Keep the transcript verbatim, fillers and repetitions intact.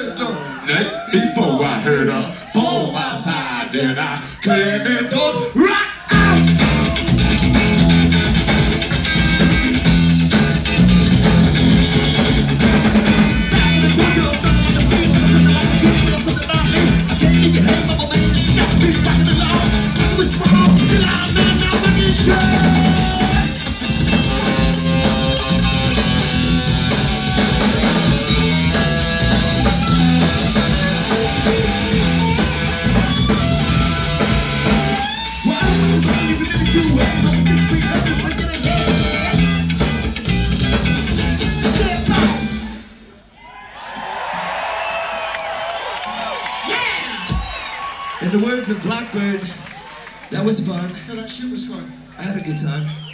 the night before I heard her fall outside, then I came in those rock out. In the words of Blackbird, that was fun. Yeah, that shit was fun. I had a good time.